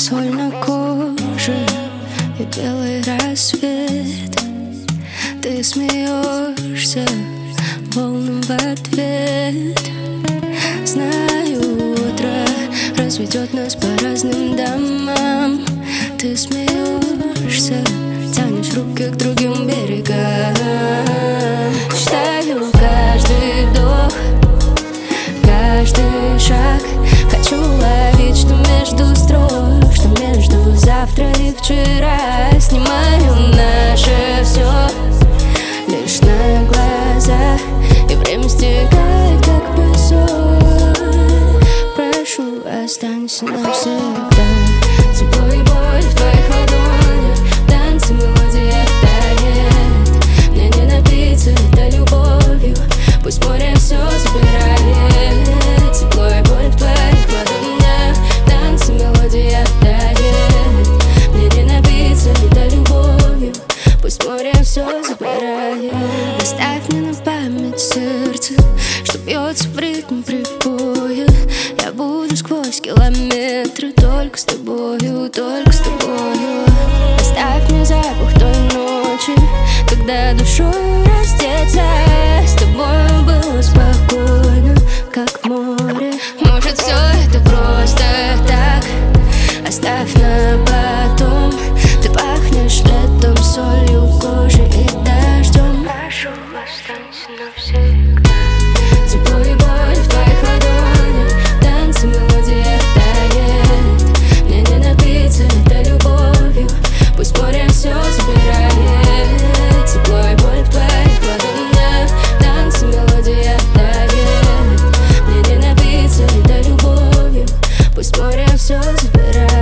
соль на коже и белый рассвет. Ты смеешься волнам в ответ. Знаю, утро разведет нас по разным домам. Ты смеешься, тянешь руки к другим берегам. Считаю каждый вдох, каждый шаг. Хочу ловить, что между строк, что между завтра и вчера. Снимаю наше все лишь на глаза, и время стекает, как песок. Прошу, останься навсегда. Тепло и боль в твоих ладонях, танцы, мелодия тает. Мне не напиться это любовью, пусть море все забирает. Тепло и боль в твоих ладонях, танцы, мелодия тает. Мне не напиться это любовью, пусть море все забирает. Оставь мне на память сердце, что бьется в ритм прибоя. Я буду сквозь километры только с тобою, только с тобою. Оставь мне запах той ночи, когда душой раздеться. С тобою было спокойно, как в море. Может, все это просто так, оставь на потом. Ты пахнешь летом, солью, кожей и дождем. Прошу, останься навсегда. Тепло и боль в твоих ладонях, танцы, мелодия тает. Мне не напиться это любовью, пусть море все забирает. Тепло и боль в твоих ладонях, танцы, мелодия тает. Мне не напиться это любовью, пусть море все забирает.